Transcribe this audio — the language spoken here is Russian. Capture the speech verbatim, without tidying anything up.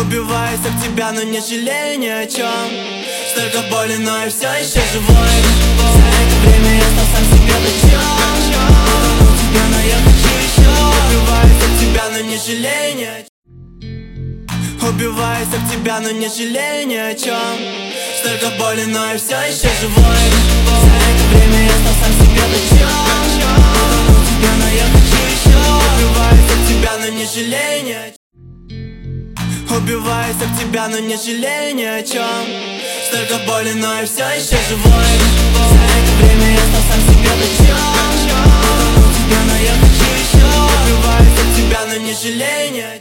Убиваюсь об тебя, но не жалею ни о чем. Столько боли, но я все еще живой. За это время я стал сам себе дочем. Утонул тебя, но я хочу еще. Убиваюсь об тебя, но не жалею ни о чем. Убиваюсь об тебя, но не жалею ни о чем. Столько боли, но я все еще живой. За это время я стал сам себе дочем. Утонул тебя, но я хочу еще. Убиваюсь об тебя, но не жалею ни о чем. Убиваюсь об тебя, но не жалею ни о чем. Столько боли, но я все еще живой. За это время я стал сам себе дочем. Утонул тебя, но я хочу еще. Убиваюсь об тебя, но не жалею ни о чем.